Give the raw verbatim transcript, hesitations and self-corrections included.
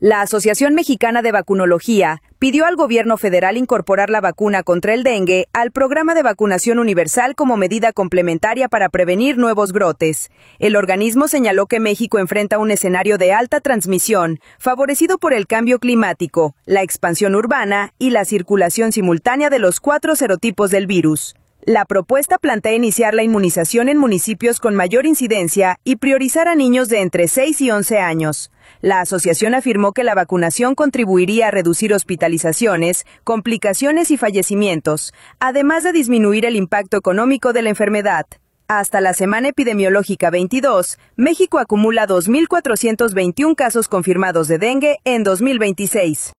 La Asociación Mexicana de Vacunología pidió al gobierno federal incorporar la vacuna contra el dengue al programa de vacunación universal como medida complementaria para prevenir nuevos brotes. El organismo señaló que México enfrenta un escenario de alta transmisión, favorecido por el cambio climático, la expansión urbana y la circulación simultánea de los cuatro serotipos del virus. La propuesta plantea iniciar la inmunización en municipios con mayor incidencia y priorizar a niños de entre seis y once años. La asociación afirmó que la vacunación contribuiría a reducir hospitalizaciones, complicaciones y fallecimientos, además de disminuir el impacto económico de la enfermedad. Hasta la semana epidemiológica veintidós, México acumula dos mil cuatrocientos veintiún casos confirmados de dengue en dos mil veintiséis.